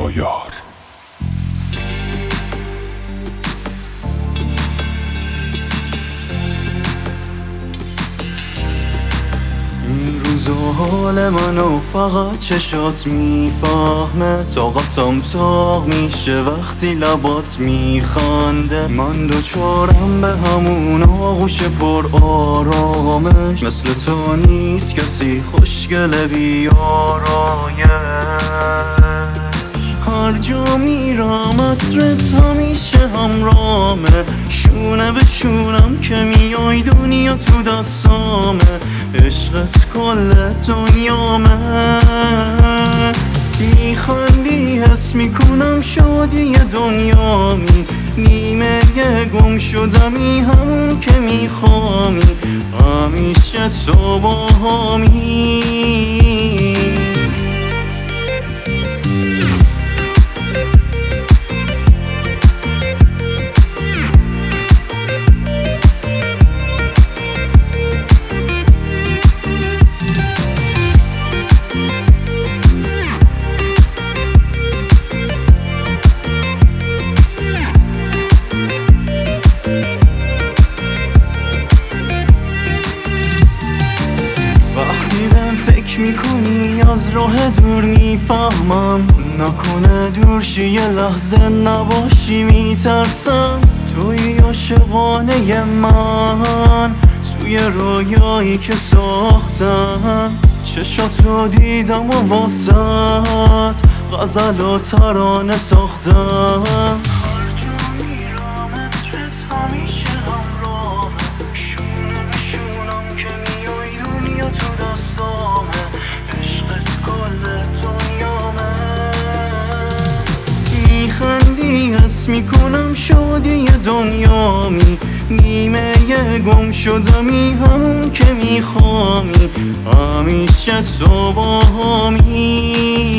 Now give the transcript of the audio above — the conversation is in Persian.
شایار. این روزا حال منو فقط چشات میفهمه، طاقتم تاق میشه وقتی لبات میخنده. من دوچارم به همون آغوش پر آرامش، مثل تو نیست کسی خوشگل بیارایش. هر جا میرم عطرت همیشه همرامه، شونه به شونم که میای دنیا تو دستامه. عشقت کل دنیامه، میخندی حس میکنم شادی دنیامی. نیمه گم شدمی همون که میخوامی، همیشه تو با همی. فکر میکنی از راه دور میفهمم، نکنه دورشی یه لحظه نباشی میترسم. توی عاشقانه من توی رویایی که ساختم، چشاتو دیدم و واسط غزل و ترانه ساختم. حس میکنم شادی دنیامی، نیمه گم شدمی همون که میخوامی، همیشه تو با همی.